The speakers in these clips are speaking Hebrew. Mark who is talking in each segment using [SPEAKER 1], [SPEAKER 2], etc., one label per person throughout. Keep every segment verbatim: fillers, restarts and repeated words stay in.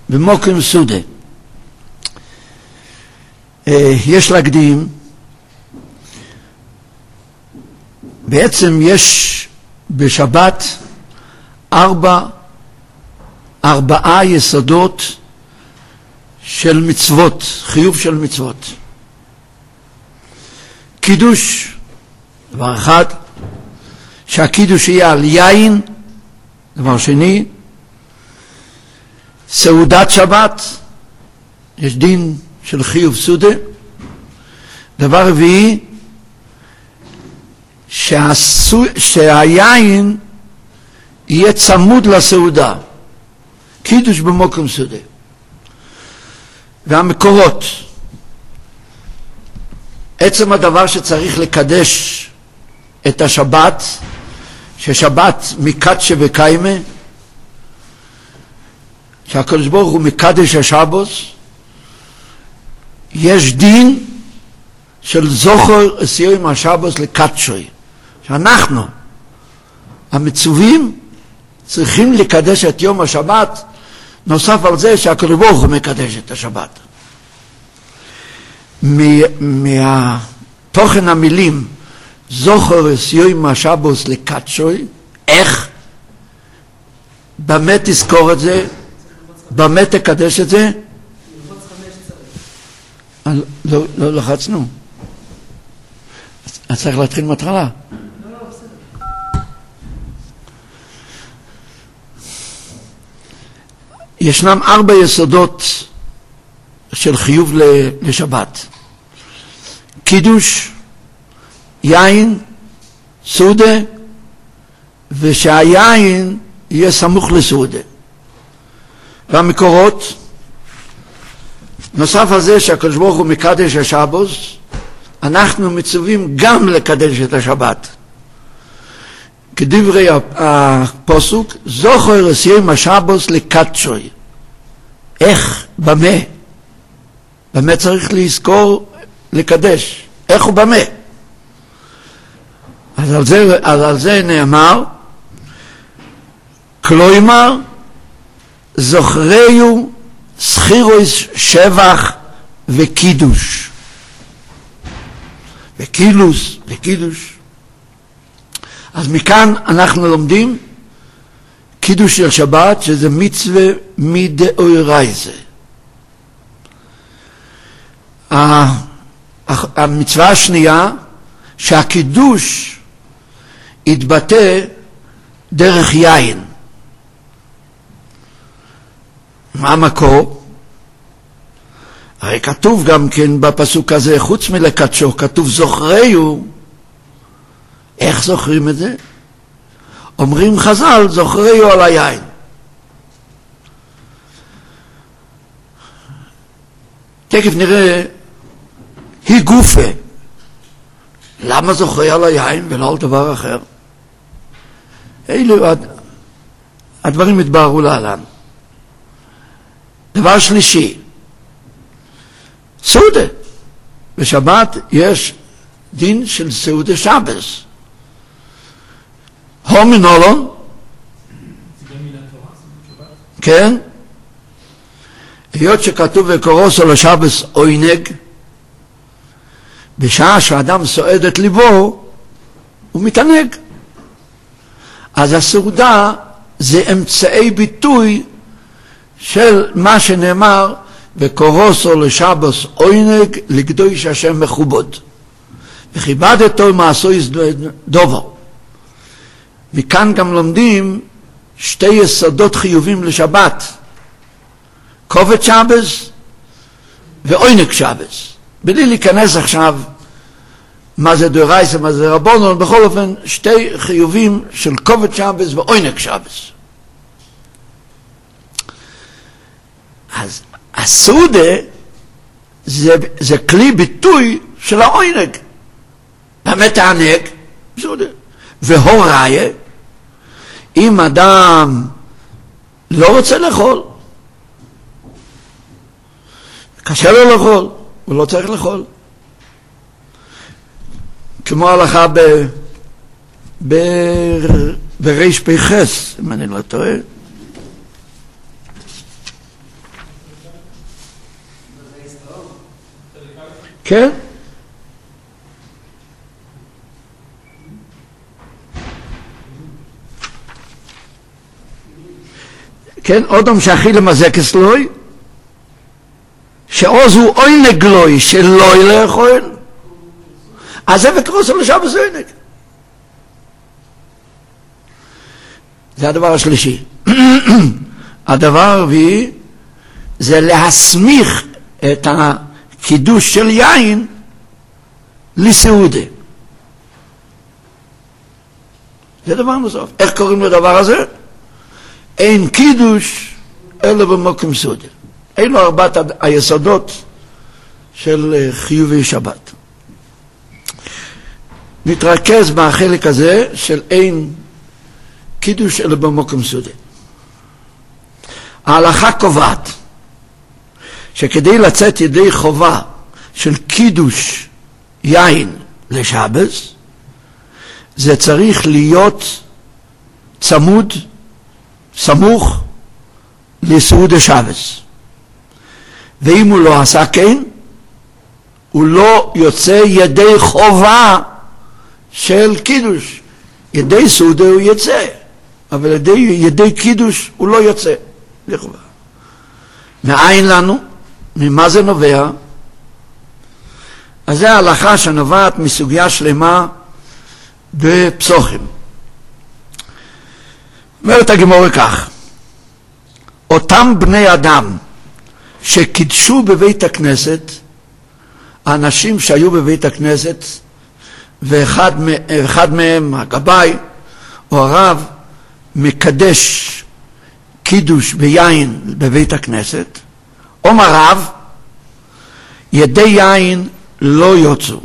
[SPEAKER 1] במוקם סודה. יש להקדים, בעצם יש בשבת ארבע, ארבעה יסודות של מצוות, חיוב של מצוות. קידוש, דבר אחד, שהקידוש יהיה על יין, דבר שני, סעודת שבת, יש דין של חיוב סודה, דבר רביעי, שהסו, שהיין יהיה צמוד לסעודה, קידוש במוקם סודה. והמקורות, עצם הדבר שצריך לקדש את השבת, ששבת מקדשה וקיימה, שהקדוש ברוך הוא מקדש השבוס, יש דין של זוכר סיום השבוס לקדשוי, שאנחנו המצווים צריכים לקדש את יום השבת, נוסף על זה שהקדוש ברוך הוא מקדש את השבת. מהתוכן המילים זוכר סיום השבוס לקדשוי, איך? במה תזכור את זה? במה תקדש את זה? לא, לא לחצנו. אז צריך להתחיל מההתחלה. ישנם ארבע יסודות של חיוב לשבת. קידוש, יין, סעודה, ושהיין יהיה סמוך לסעודה. והמקורות, נוסף על זה שהקדוש ברוך הוא מקדש השבוס, אנחנו מצווים גם לקדש את השבת. כדברי הפסוק, זוכר סיום השבוס לקדשוי. איך? במה? במה צריך לזכור לקדש? איך ובמה? אז על זה, אז על זה נאמר, כלומר, זוכריו סחירוס שבח וקידוש. וקילוס וקידוש. אז מכאן אנחנו לומדים קידוש של שבת, שזה מצווה מדאורייתא. המצווה השנייה, שהקידוש יתבטא דרך יין. מה המקור? הרי כתוב גם כן בפסוק הזה, חוץ מלקדשו, כתוב זוכריו. איך זוכרים את זה? אומרים חז"ל, זוכריו על היין. תכף נראה, היא גופה. למה זוכרי על היין ולא על דבר אחר? אלו הדברים התבררו להלן. דבר שלישי, סעודה. בשבת יש דין של סעודה שבס. הומינולון, כן, היות שכתוב וקורוסו לשבס עוינג, בשעה שאדם סועד את ליבו, הוא מתענג. אז הסעודה זה אמצעי ביטוי של מה שנאמר, וקורוסו לשבס עוינג לקדוש השם מכובד. וכיבדתו מעשוי דובו. מכאן גם לומדים שתי יסודות חיובים לשבת. כובד שבס ועוינג שבס. בלי להיכנס עכשיו מה זה דאורייתא, מה זה רבנן, בכל אופן שתי חיובים של כובד שבס ועוינג שבס. אז הסעודה זה, זה כלי ביטוי של העוינג. במה תענג? סעודה. והוראיה, אם אדם לא רוצה לאכול, קשה לו לאכול, הוא לא צריך לאכול. כמו הלכה ב... ב... בריש פי חס, אם אני לא טועה. כן? כן, אודם שאכיל למזק אסלוי, שעוז הוא עונג לוי שלא לאכול, אז זה וקרוס על השבת עונג. זה הדבר השלישי. הדבר הרביעי זה להסמיך את הקידוש של יין לסעודה. זה דבר נוסף. איך קוראים לדבר הזה? אין קידוש אלא במקום סעודה. אלו ארבעת היסודות של חיובי שבת. נתרכז בחלק הזה של אין קידוש אלא במקום סעודה. ההלכה קובעת שכדי לצאת ידי חובה של קידוש יין לשבת, זה צריך להיות צמוד, סמוך לסעודה שבת. ואם הוא לא עשה כן, הוא לא יוצא ידי חובה של קידוש. ידי סעודה הוא יצא, אבל ידי, ידי קידוש הוא לא יוצא לחובה. מאין לנו? ממה זה נובע? אז זה ההלכה שנובעת מסוגיה שלמה בפסוחים. אומרת הגמרא כך, אותם בני אדם שקידשו בבית הכנסת, האנשים שהיו בבית הכנסת, ואחד אחד מהם, הגבאי או הרב, מקדש קידוש ביין בבית הכנסת, אומר רב, ידי יין לא יוצאו,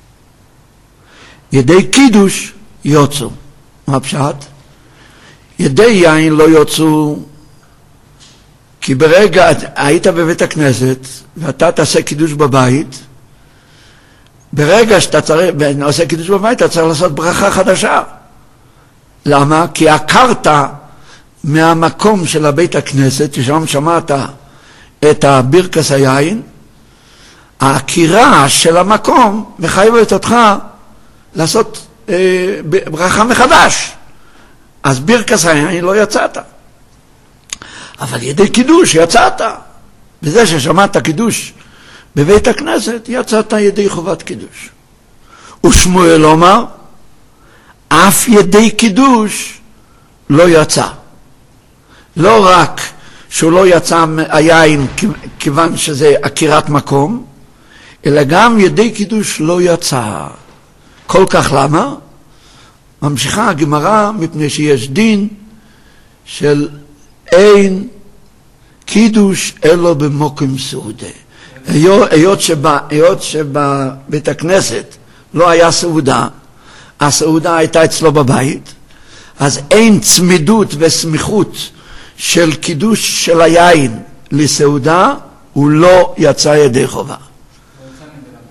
[SPEAKER 1] ידי קידוש יוצאו. מה פשט? ידי יין לא יוצאו, כי ברגע היית בבית הכנסת ואתה תעשה קידוש בבית, ברגע שאתה צריך, עושה קידוש בבית, אתה צריך לעשות ברכה חדשה. למה? כי עקרת מהמקום של הבית הכנסת, ששם שמעת את הברכס היין, העקירה של המקום מחייבת אותך לעשות אה, ברכה מחדש. אז ברכס היין לא יצאת. אבל ידי קידוש יצאת. בזה ששמעת קידוש בבית הכנסת, יצאת ידי חובת קידוש. ושמואל אומר, אף ידי קידוש לא יצא. לא רק שהוא לא יצא היין כיוון שזה עקירת מקום, אלא גם ידי קידוש לא יצא. כל כך למה? ממשיכה הגמרא מפני שיש דין של אין קידוש אלא במקום סעודה. היות שבה, היות שבבית הכנסת לא היה סעודה, הסעודה הייתה אצלו בבית, אז אין צמידות וסמיכות של קידוש של היין לסעודה, הוא לא יצא ידי חובה.
[SPEAKER 2] הוא יצא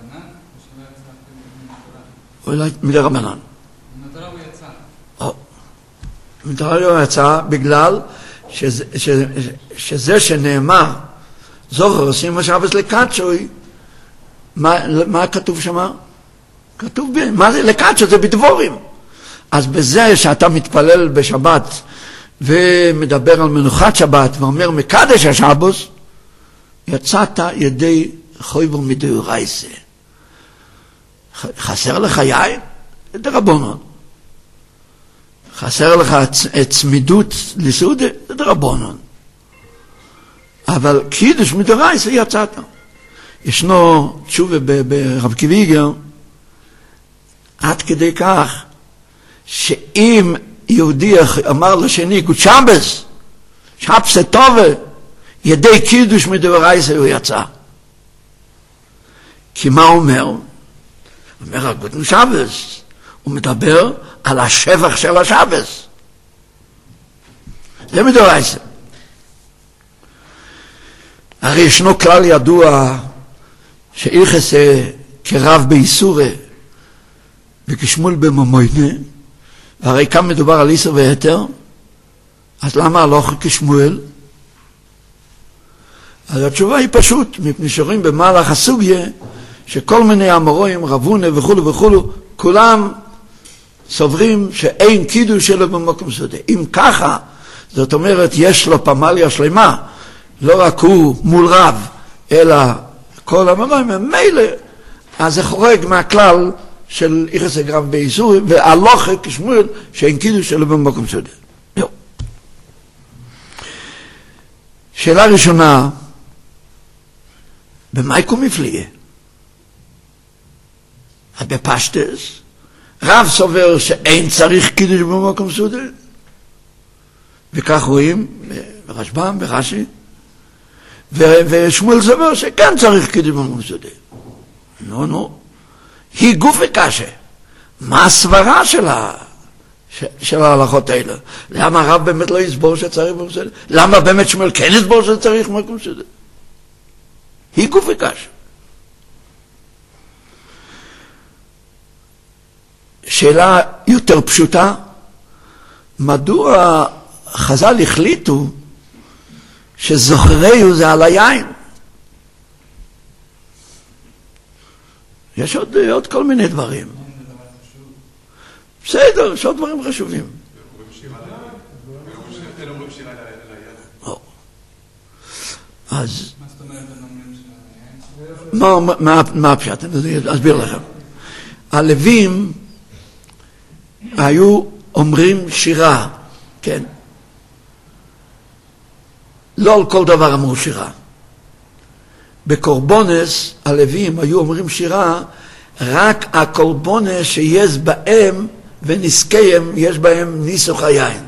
[SPEAKER 2] מדרבנן?
[SPEAKER 1] אולי מדרבנן.
[SPEAKER 2] מדרב הוא יצא.
[SPEAKER 1] או, מדרב הוא יצא בגלל שזה, שזה, שזה שנאמר, זוכר עושים השבת לקדשוי, מה, מה כתוב שמה? כתוב, מה זה לקדשוי? זה בדבורים. אז בזה שאתה מתפלל בשבת ומדבר על מנוחת שבת ואומר מקדש השבת, יצאת ידי חויבר מדאורייתא. חסר לך יין? זה דרבנן. חסר לך צמידות לסעודה? זה דרבנן. אבל קידוש מדאורייתא יצאת. ישנו תשובה ברב קיוויגר, עד כדי כך שאם יהודי אמר לשני גוט שבס, שבס טובה, ידי קידוש מדאורייתא הוא יצא. כי מה הוא אומר? הוא אומר גוט שבס, הוא מדבר על השבח של השבס. זה מדאורייתא. הרי ישנו כלל ידוע שאיכס כרב באיסורה וכשמול בממוינה, והרי כאן מדובר על איסר והיתר, אז למה הלוך כשמואל? אז התשובה היא פשוט, מפני שרואים במהלך הסוגיה שכל מיני אמוראים, רבונה וכו' וכו', כולם סוברים שאין קידוש שלו במקום סודי. אם ככה, זאת אומרת, יש לו פמליה שלמה, לא רק הוא מול רב, אלא כל אמוראים הם מילא, אז זה חורג מהכלל של אירס הגרם באיסורים, והלוכה כשמואל שאין קידוש שלו במקום סודי. יו. שאלה ראשונה, במה יקום מפליאה? בפשטס, רב סובר שאין צריך קידוש במקום סודי, וכך רואים ברשב"ם, ברש"י, ושמואל סובר שכן צריך קידוש במקום סודי. נו, נו. היא גוף וקשה. מה הסברה של, ה... של ההלכות האלה? למה הרב באמת לא יסבור שצריך במקום סודי? למה באמת שמואל כן יסבור שצריך במקום סודי? היא גוף וקשה. שאלה יותר פשוטה, מדוע חז"ל החליטו שזוכריהו זה על היין? יש עוד, עוד כל מיני דברים. בסדר, יש עוד דברים חשובים. אז מה הפשט? אני אסביר לכם. הלווים היו אומרים שירה, כן? לא על כל דבר אמרו שירה. בקורבונס הלווים היו אומרים שירה רק הקורבונס שיש בהם ונזקיהם, יש בהם ניסוך היין.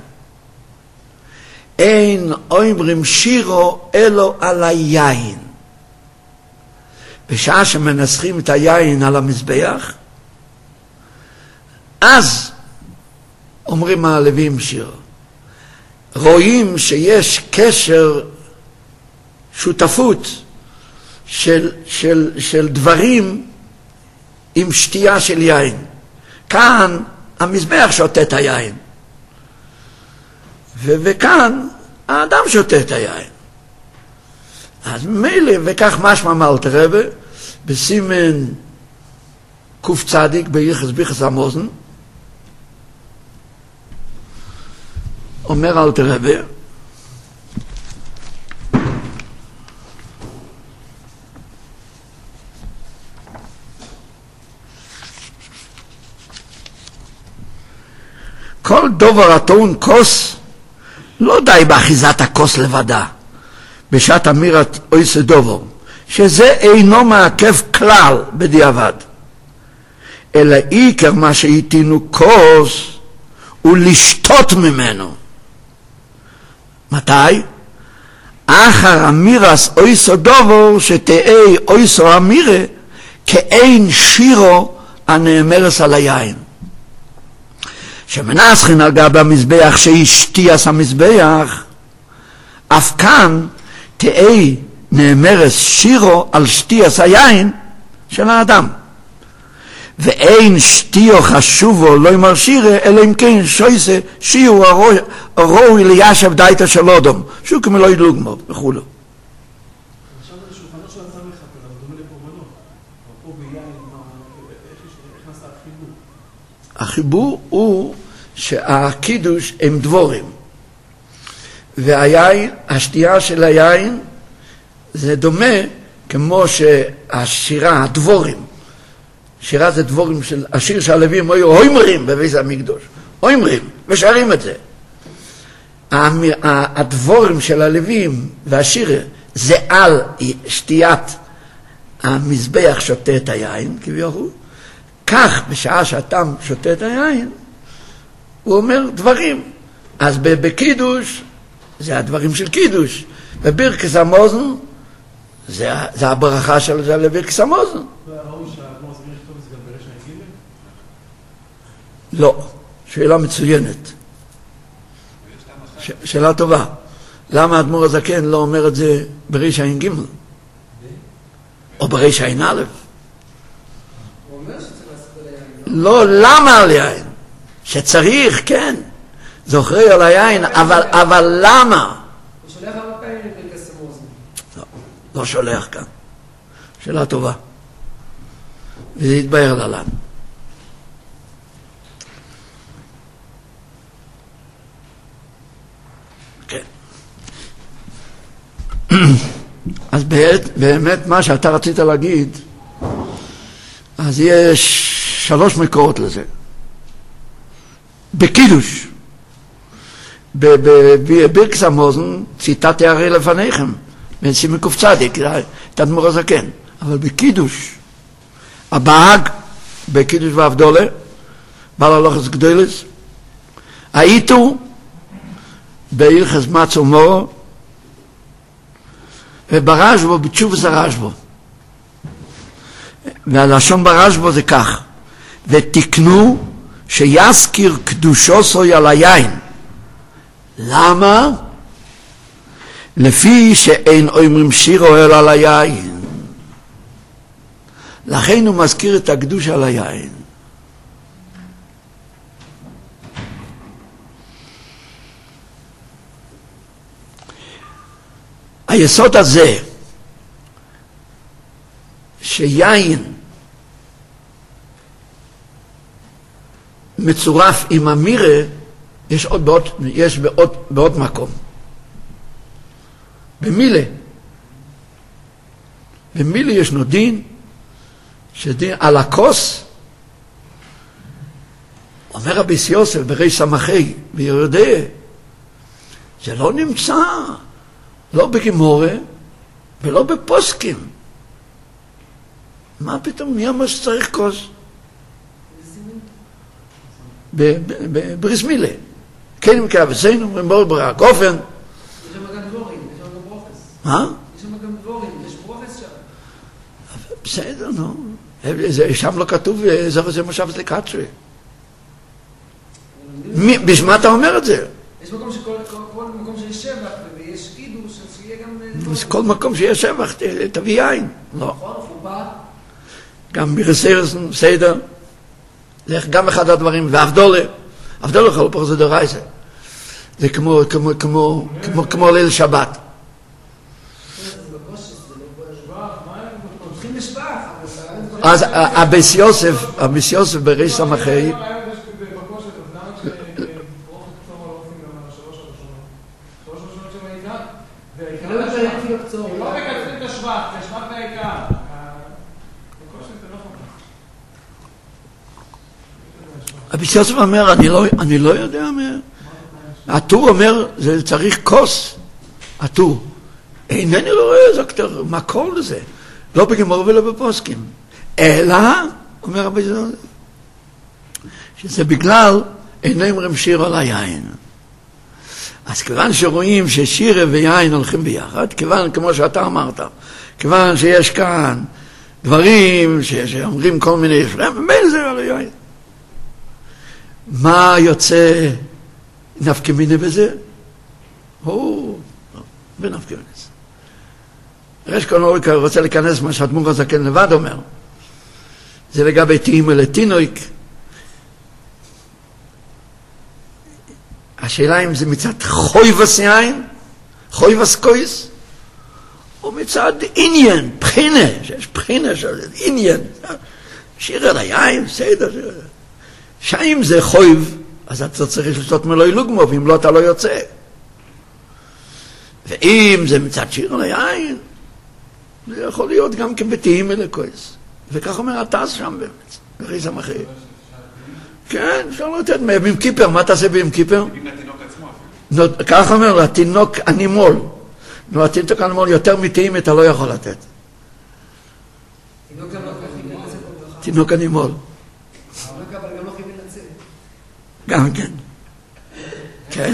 [SPEAKER 1] אין אומרים שירו אלו על היין. בשעה שמנסחים את היין על המזבח, אז אומרים הלווים שיר. רואים שיש קשר, שותפות של, של, של דברים עם שתייה של יין. כאן המזבח שותה את היין. ו- וכאן האדם שותה את היין. אז מילא, וכך משמע מאלתר רבי, בסימן קוף צדיק ביחס ביחס המוזן, אומר אלתר רבי, כל דובר הטעון כוס, לא די באחיזת הכוס לבדה, בשעת אמירת אויסה דובר, שזה אינו מעכב כלל בדיעבד, אלא עיקר מה שהיתינו כוס, הוא לשתות ממנו. מתי? אחר אמירס אויסו דובר, שתהי אויסו אמירה, כאין שירו הנאמרס על היין. שמנסחין על גב המזבח שהשתיאס המזבח, אף כאן תהי נאמרס שירו על שתיאס היין של האדם. ואין שתיו חשובו לא ימר שירה, אלא אם כן שויסה שיעור הרוי לישב דייטה של אודום, שהוא כמו לא ידלוג מאוד, וכו'.
[SPEAKER 3] עכשיו השולחנות של הצמח חפר, אבל דומה לקורבנות. פה ביין, איך נעשה החיבור?
[SPEAKER 1] החיבור הוא שהקידוש הם דבורים. והיין, השתייה של היין, זה דומה כמו שהשירה, הדבורים, שירה זה דבורים של השיר שהלווים היו אומרים בבית המקדוש, אומרים ושרים את זה. הדבורים של הלווים והשיר זה על שתיית המזבח שותה את היין כביכול, כך בשעה שהתם שותה את היין הוא אומר דברים. אז בקידוש זה הדברים של קידוש, בברכס המוזן זה, זה הברכה של זה לברכס המוזן. לא, שאלה מצוינת. ש- שאלה טובה. למה האדמו"ר הזקן לא אומר את זה בריש עין ג' או בריש עין א'?
[SPEAKER 2] הוא אומר שצריך לעשות על היין.
[SPEAKER 1] לא, למה על יין? שצריך, כן. זוכרי על היין, אבל, אבל למה?
[SPEAKER 2] הוא שולח הרבה פעמים לברכס המוזן.
[SPEAKER 1] לא, לא שולח כאן. שאלה טובה. וזה יתבהר להלן. כן. אז באמת מה שאתה רצית להגיד, אז יש שלוש מקורות לזה. בקידוש, בבירקס המוזן, ציטטתי הרי לפניכם, בנשיא קוף צדיק, תדמור הזקן. אבל בקידוש, הבאג, בקידוש והבדולה, בעל הלוחס גדולס, הייתו בהלכס מצו מורו, וברשבו, בתשובס הרשבו. והלשון ברשבו זה כך, ותקנו שיזכיר קדושו סוי על היין. למה? לפי שאין אומרים שירו אלא על היין. לכן הוא מזכיר את הקדוש על היין. היסוד הזה, שיין מצורף עם המירה, יש עוד בעוד, יש בעוד, בעוד מקום. במילה. במילה ישנו דין, שדין על הכוס, אומר רבי יוסף ברי סמכי, ויודע, זה לא נמצא, לא בגמורה, ולא בפוסקים. מה פתאום נהיה מה שצריך כוס? בבריס מילה. כן, אם כאב אצלנו, אומרים בואו ברק אופן.
[SPEAKER 2] יש שם גם דבורים, יש שם גם ברוכס.
[SPEAKER 1] מה?
[SPEAKER 2] יש שם גם דבורים, יש ברוכס שם.
[SPEAKER 1] בסדר, נו. שם לא כתוב, זוכר זה מושב לקצ'וי. בשביל מה אתה אומר את זה?
[SPEAKER 2] יש מקום שכל מקום שיש שבח, ויש קידוש, אז שיהיה גם...
[SPEAKER 1] כל מקום שיש שבח, תביא יין. לא.
[SPEAKER 2] נכון, חובה.
[SPEAKER 1] גם ברסרס, סדר. זה גם אחד הדברים, והבדולה. הבדולה חלו פה זה דורייסה. זה כמו, כמו, כמו, כמו, כמו ליל שבת. אז אביס יוסף, אביס יוסף ברי סמכי, אביס יוסף אומר, אני לא, אני לא יודע מה. הטור אומר, זה צריך כוס, הטור. אינני לא רואה איזה כתר, מקור לזה. לא בגמור ולא בפוסקים. אלא, אומר אביס יוסף, שזה בגלל אינם אומרים שיר על היין. אז כיוון שרואים ששיר ויין הולכים ביחד, כיוון, כמו שאתה אמרת, כיוון שיש כאן דברים שאומרים כל מיני יפרם, ובין זה על היין. מה יוצא נפקא מינה בזה? הוא, בנפקא מינה. רש קונוריקה רוצה להיכנס מה שהאדמו"ר הזקן לבד אומר. זה לגבי תאימה לתינוק. השאלה אם זה מצד חויבס יין, חויבס קויס, או מצד עניין, בחינה, שיש בחינה של עניין. שיר על היין, סדר, שאם זה חויב, אז אתה צריך לשתות מלואי לוגמו, ואם לא אתה לא יוצא. ואם זה מצד שיר על היין, זה יכול להיות גם כבתאים אלוקויס. וכך אומר התז שם באמת, ברי סמכי. כן, אפשר לתת, ביום כיפר, מה תעשה ביום כיפר? כך אומר, לתינוק אנימול. נו, התינוק אנימול יותר מתאים אתה לא יכול לתת. תינוק אנימול. גם כן. כן.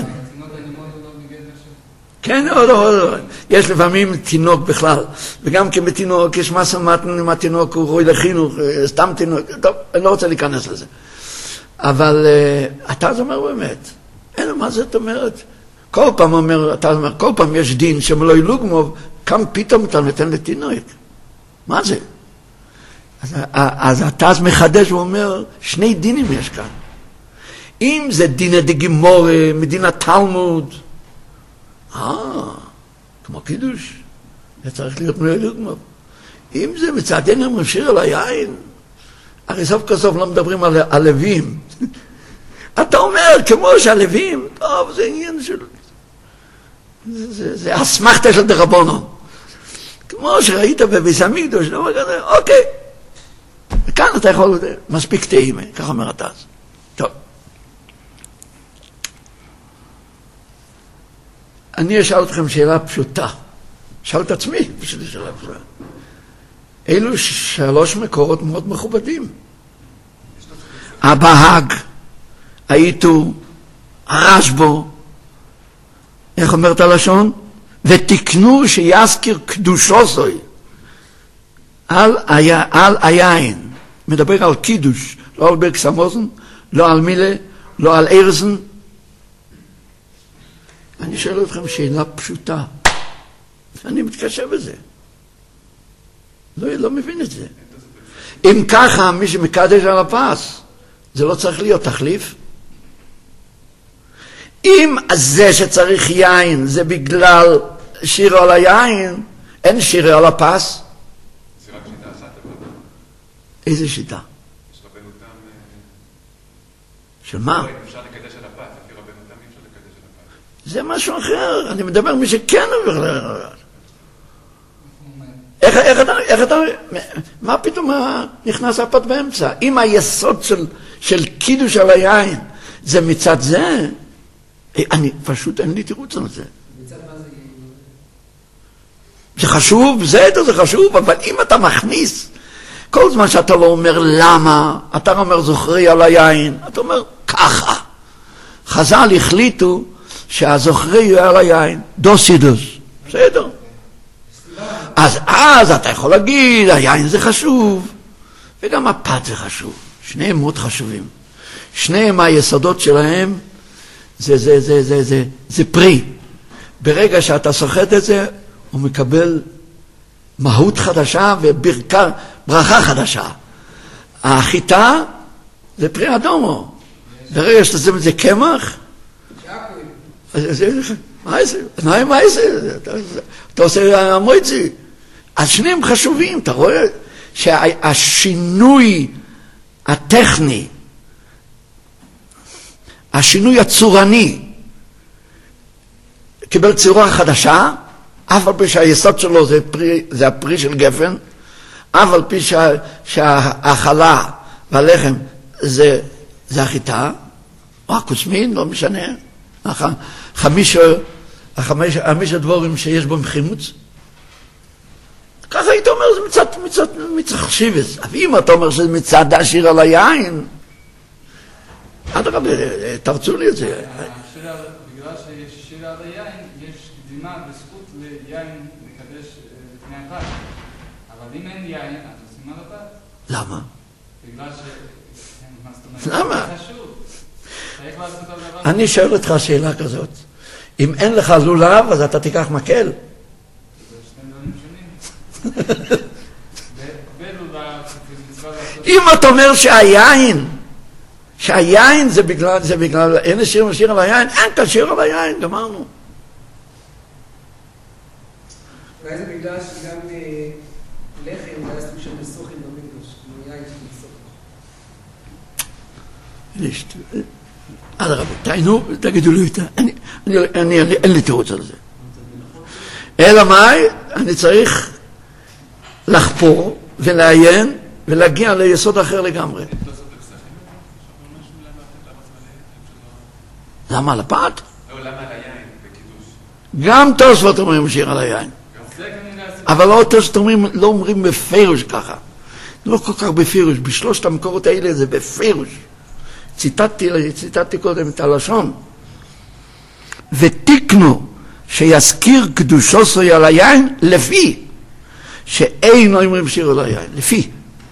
[SPEAKER 1] כן, עוד עוד. יש לפעמים תינוק בכלל, וגם כן בתינוק יש מסה מתן עם התינוק, הוא רואי לחינוך, סתם תינוק, טוב, אני לא רוצה להיכנס לזה. אבל אתה אומר באמת, אין מה זאת אומרת, כל פעם אומר, אתה אומר, כל פעם יש דין שמלא ילוגמו, כמה פתאום אתה נותן לתינוק. מה זה? אז, אז אתה אז מחדש ואומר, שני דינים יש כאן. אם זה דינה דגימור, מדינה תלמוד, אה, כמו קידוש, זה צריך להיות מלא ילוגמו. אם זה מצד אין אומרים שיר על היין, הרי סוף כסוף לא מדברים על הלווים. אתה אומר, כמו שהלווים, טוב, זה עניין של... זה, זה, זה אסמכתה של דרבנו. כמו שראית בביס המקדוש, אוקיי. וכאן אתה יכול, מספיק טעימה, ככה אומר אתה. טוב. אני אשאל אתכם שאלה פשוטה. שאל את עצמי, פשוט שאלה פשוטה. אלו שלוש מקורות מאוד מכובדים. הבהג, האיתו, הרשב"ו, איך אומרת הלשון? ותקנו שיזכיר קדושו זוי על, על היין. מדבר על קידוש, לא על ברק סמוזן, לא על מילה, לא על ארזן. אני שואל אתכם שאלה פשוטה. אני מתקשה בזה. לא, לא מבין את זה. אם ככה, מי שמקדש על הפס, זה לא צריך להיות תחליף. אם זה שצריך יין, זה בגלל שירה על היין, אין שירה על הפס.
[SPEAKER 4] זה רק שיטה אחת, אבל...
[SPEAKER 1] איזה שיטה?
[SPEAKER 4] יש רבנו תם...
[SPEAKER 1] של מה?
[SPEAKER 4] אפשר לקדש על הפס, לפי רבנו תם אי אפשר לקדש על הפס.
[SPEAKER 1] זה משהו אחר, אני מדבר מי שכן עובר... איך, איך אתה, איך אתה, מה פתאום נכנס הפת באמצע? אם היסוד של, של קידוש על היין זה מצד זה, אני פשוט אין לי תירוץ על זה.
[SPEAKER 2] מצד מה זה?
[SPEAKER 1] זה חשוב, זה, זה חשוב, אבל אם אתה מכניס, כל זמן שאתה לא אומר למה, אתה אומר זוכרי על היין, אתה אומר ככה. חז"ל החליטו שהזוכרי יהיה על היין, דוסידוס, בסדר. אז אז אתה יכול להגיד, היין זה חשוב, וגם הפת זה חשוב. שניהם מאוד חשובים. שניהם היסודות שלהם, זה, זה, זה, זה, זה, זה פרי. ברגע שאתה סוחט את זה, הוא מקבל מהות חדשה וברכה, ברכה חדשה. החיטה זה פרי אדומו. ברגע שאתה שם את זה קמח, מה זה? מה זה? אתה עושה המועצי. אז שניהם חשובים, אתה רואה שהשינוי הטכני, השינוי הצורני, קיבל צורה חדשה, אף על פי שהיסוד שלו זה, פרי, זה הפרי של גפן, אף על פי שה, שהאכלה והלחם זה, זה החיטה, או הכוסמין, לא משנה, חמישה, החמש, החמש הדבורים שיש בו מחימוץ. ככה היית אומר, זה מצד, מצד, מצד חשיבס. אבל אם אתה אומר שזה מצד השיר על היין, עד הרבה, תרצו לי את זה.
[SPEAKER 5] בגלל שיש שיר על היין, יש קדימה בזכות ליין לקדש לפני הפת. אבל אם אין יין, אז עושים על הפת.
[SPEAKER 1] למה?
[SPEAKER 5] בגלל ש...
[SPEAKER 1] למה?
[SPEAKER 5] זה חשוב. צריך לעשות על דבר.
[SPEAKER 1] אני שואל אותך שאלה כזאת. אם אין לך לולב, אז אתה תיקח מקל.
[SPEAKER 5] זה שני דברים שונים.
[SPEAKER 1] אם אתה אומר שהיין, שהיין זה בגלל, זה בגלל, אין שיר משיר על היין, אין כשיר על היין, גמרנו.
[SPEAKER 2] אולי זה בגלל שגם לחם היה סוג של מסוכים במקדוש, כמו יין של מסוכים. עד הרבה, תעיינו, תגידו לי איתה, אין לי תירוץ על זה. אלא מה? אני צריך לחפור ולעיין ולהגיע ליסוד אחר לגמרי. למה על הפת?
[SPEAKER 4] לא, למה על היין בקידוש?
[SPEAKER 1] גם תוספות אומרים שיר על היין. אבל לא תוספות אומרים, לא אומרים בפירוש ככה. לא כל כך בפירוש, בשלושת המקורות האלה זה בפירוש. ציטטתי, ציטטתי קודם את הלשון. ותקנו שיזכיר קדושו סוי על היין לפי שאין אומרים שיר על היין, לפי.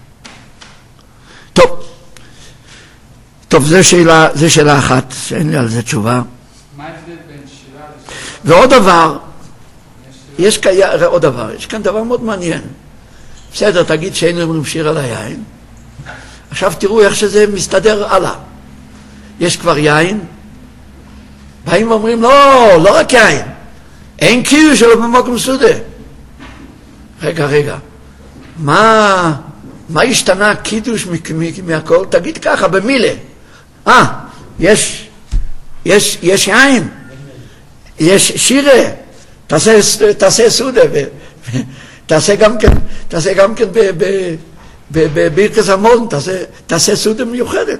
[SPEAKER 1] טוב, טוב, זו שאלה, זו שאלה אחת, שאין לי על זה תשובה.
[SPEAKER 5] מה ההבדל בין שירה לשירה?
[SPEAKER 1] ועוד דבר, יש כאן, עוד דבר, יש כאן דבר מאוד מעניין. בסדר, תגיד שאין אומרים שיר על היין. עכשיו תראו איך שזה מסתדר הלאה. יש כבר יין, באים ואומרים, לא, לא רק יין, אין קידוש שלו במקום סעודה. רגע, רגע, מה,
[SPEAKER 2] מה השתנה קידוש מהכל? תגיד ככה, במילה. אה, יש, יש, יש יין, יש שירה, תעשה, תעשה סודה, תעשה גם כן, תעשה גם כן בברכת המזון, תעשה, תעשה סודה מיוחדת.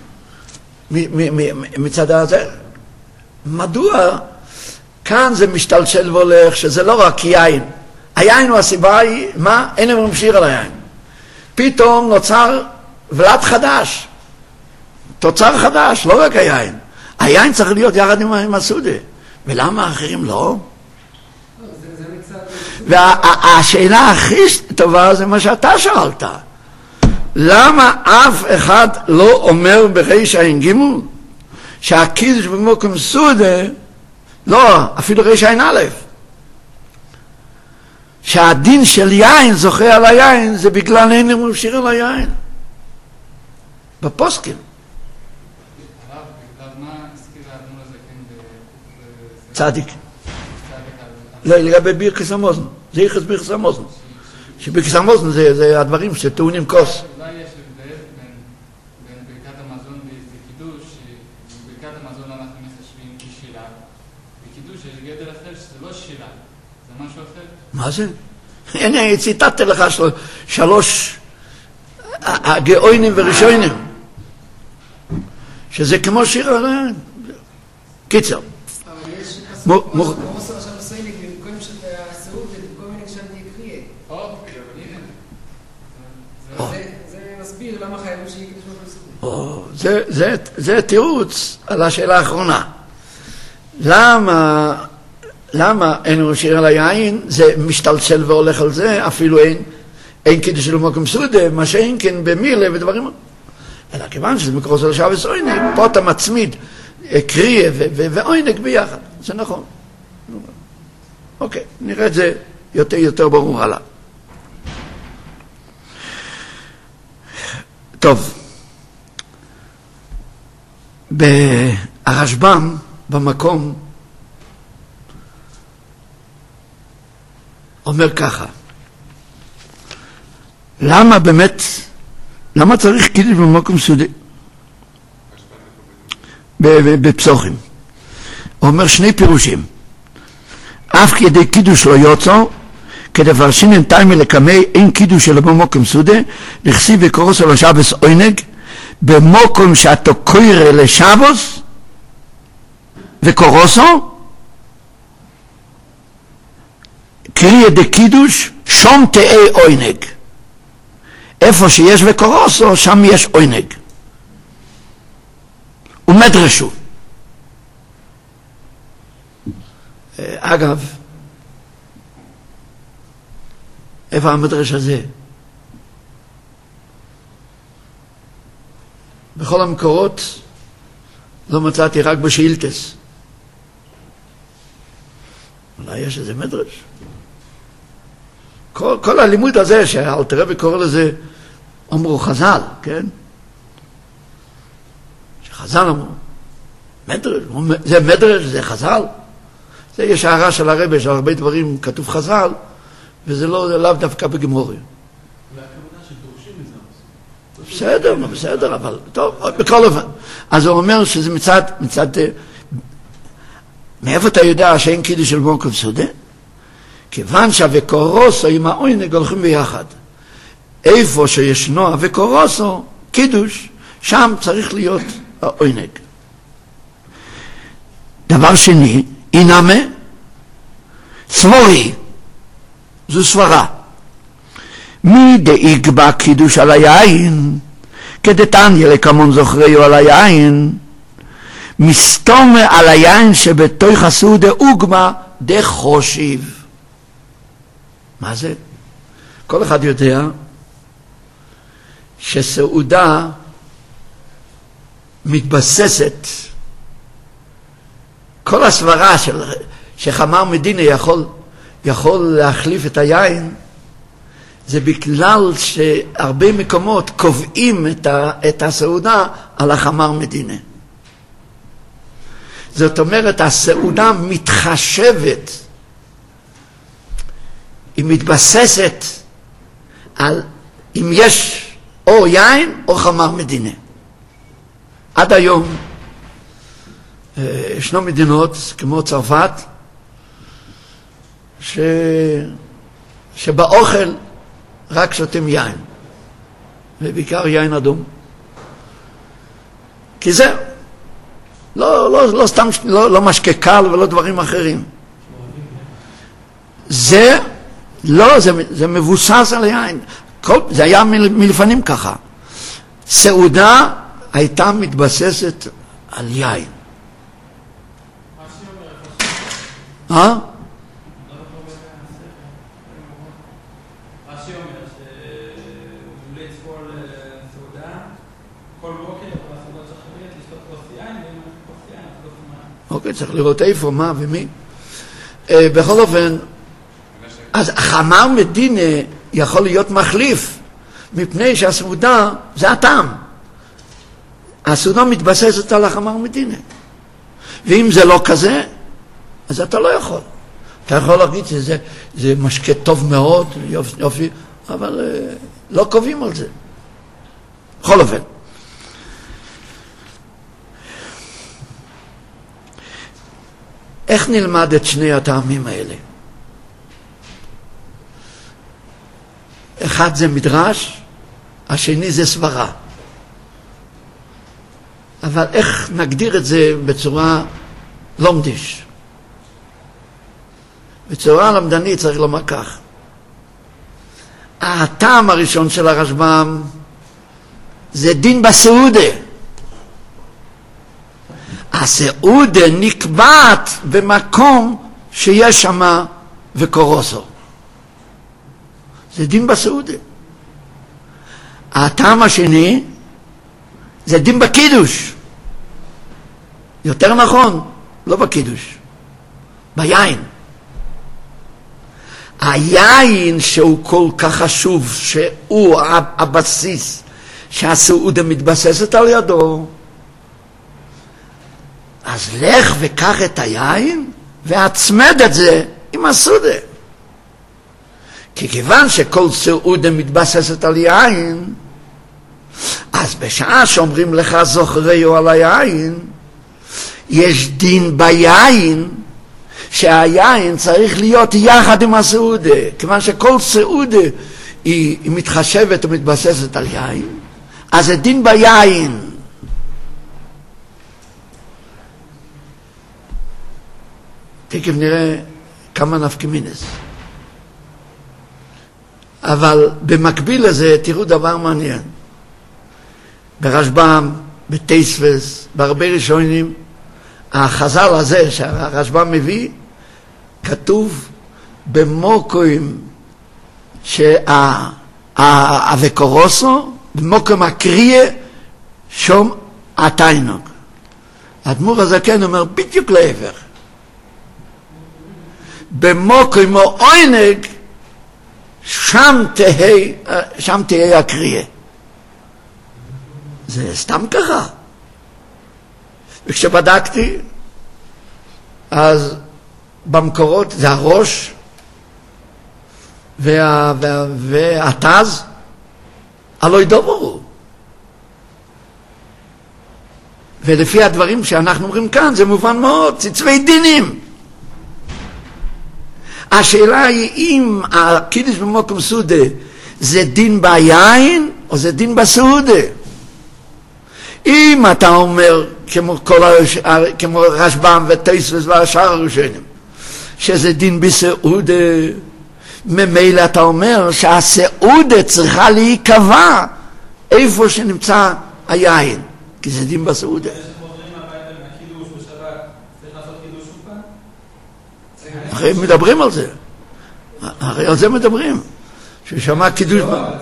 [SPEAKER 2] מצד הזה, מדוע כאן זה משתלשל והולך, שזה לא רק יין. היין הוא הסיבה היא, מה? אין הם ממשיר על היין. פתאום נוצר ולד חדש, תוצר חדש, לא רק היין. היין צריך להיות יחד עם, עם הסודה. ולמה האחרים לא? והשאלה הכי טובה זה מה שאתה שאלת. למה אף אחד לא אומר בריש עין גימל שהקידוש במקום סודה, לא, אפילו ריש עין א', שהדין של יין זוכה על היין זה בגלל אין הם ממשיך על היין בפוסקים. צדיק. לא, לגבי ברכת המזון, זה יחס ברכת המזון. שברכת המזון זה הדברים שטעונים כוס.
[SPEAKER 5] אולי יש הבדל בין ברכת המזון וקידוש, שברכת המזון אנחנו מחשבים כשילה, בקידוש יש גדר אחר שזה לא שילה, זה משהו אחר.
[SPEAKER 2] מה זה? הנה, ציטטתי לך שלוש הגאונים וראשונים, שזה כמו שיר, קיצר.
[SPEAKER 6] אבל יש פסוק, מוסר עכשיו סויניק, במקום של הסעוד, במקום מיני כשאני אקריא.
[SPEAKER 5] או, הנה.
[SPEAKER 6] זה מסביר למה חייבים שיהיה קדוש מכל סעוד.
[SPEAKER 2] זה תירוץ על השאלה האחרונה. למה... למה אין הוא שיר על היין? זה משתלשל והולך על זה, אפילו אין, אין קידוש של מקום סעודה, מה שאין כן במילה ודברים. אלא כיוון שזה מקרוס על שבס עונג, פה אתה מצמיד קריא ועונג ביחד, זה נכון. אוקיי, נראה את זה יותר יותר ברור הלאה. טוב, הרשב"ם במקום אומר ככה, למה באמת, למה צריך קידוש במקום סעודה? בפסוחים. הוא אומר שני פירושים. אף כדי קידוש לא יוצא, כדברשינן תימא לקמי אין קידוש אלא במקום סעודה, לכסיב וקורוס על השבס עונג, במקום שאתה קורא לשבס וקורוסו, קריא דקידוש, שום תאי עונג. איפה שיש וקורוסו, שם יש עונג. ומדרשו. אגב, איפה המדרש הזה? בכל המקורות לא מצאתי, רק בשאילתס. אולי יש איזה מדרש? כל, כל הלימוד הזה שאלתר רבי קורא לזה, אמרו חז"ל, כן? שחז"ל אמרו, מדרש, זה מדרש, זה חז"ל. זה יש הערה של הרבי, של הרבה דברים כתוב חז"ל, וזה לא, זה לאו דווקא בגמורי. בסדר, בסדר, אבל טוב, בכל אופן. אז הוא אומר שזה מצד, מצד, מאיפה אתה יודע שאין קידוש של מקום סעודה? כיוון שהווקורוסו עם העונג הולכים ביחד. איפה שישנו הווקורוסו, קידוש, שם צריך להיות העונג. דבר שני, אינמה, סבורי, זו סברה. מי דאיקבע קידוש על היין, כדתניא לקמון זוכריו על היין, מסתומה על היין שבתוך הסעודה אוגמה דחושיב. מה זה? כל אחד יודע שסעודה מתבססת, כל הסברה של, שחמר מדינה יכול, יכול להחליף את היין, זה בגלל שהרבה מקומות קובעים את, ה, את הסעודה על החמר מדינה. זאת אומרת, הסעודה מתחשבת, היא מתבססת על אם יש או יין או חמר מדינה. עד היום ישנו מדינות כמו צרפת ש... שבאוכל רק שותים יין, ובעיקר יין אדום. כי זה לא, לא, לא סתם, לא, לא משקה קל ולא דברים אחרים. זה לא, זה, זה מבוסס על יין. כל, זה היה מ, מלפנים ככה. סעודה הייתה מתבססת על יין. אה? אוקיי, צריך לראות איפה, מה ומי. בכל אופן, אז חמר מדינה יכול להיות מחליף, מפני שהסעודה זה הטעם. הסעודה מתבססת על החמר מדינה. ואם זה לא כזה, אז אתה לא יכול. אתה יכול להגיד שזה זה משקה טוב מאוד, יופי, יופי, אבל לא קובעים על זה. בכל אופן. איך נלמד את שני הטעמים האלה? אחד זה מדרש, השני זה סברה. אבל איך נגדיר את זה בצורה לומדיש? בצורה למדנית צריך לומר כך. הטעם הראשון של הרשב"ם זה דין בסעודה. הסעודה נקבעת במקום שיש שם וקורוסו. זה דין בסעודה. הטעם השני זה דין בקידוש. יותר נכון, לא בקידוש, ביין. היין שהוא כל כך חשוב, שהוא הבסיס שהסעודה מתבססת על ידו, אז לך וקח את היין והצמד את זה עם הסעודה. כי כיוון שכל סעודה מתבססת על יין, אז בשעה שאומרים לך זוכריו על היין, יש דין ביין שהיין צריך להיות יחד עם הסעודה. כיוון שכל סעודה היא, היא מתחשבת ומתבססת על יין, אז זה דין ביין. תכף נראה כמה נפקמינס. אבל במקביל לזה תראו דבר מעניין. ברשב"ם, בתייספס, בהרבה ראשונים, החז"ל הזה שהרשב"ם מביא, כתוב במוקוים שהאבקורוסו, במוקוים הקריאה, שום התיינוג. האדמו"ר הזקן אומר בדיוק להפך. במוקוים או עונג, שם תהי, שם תהי הקריאה. זה סתם ככה. וכשבדקתי, אז במקורות זה הראש וה, וה, והתז, הלא דוברו. ולפי הדברים שאנחנו אומרים כאן, זה מובן מאוד, זה צווי דינים. השאלה היא אם הקידוש במקום סעודה זה דין ביין או זה דין בסעודה. אם אתה אומר כמו, כל, כמו רשב"ם ותייספס והשאר הראשונים שזה דין בסעודה, ממילא אתה אומר שהסעודה צריכה להיקבע איפה שנמצא היין, כי זה דין בסעודה. הרי מדברים על זה, הרי על זה מדברים, ששמע קידוש.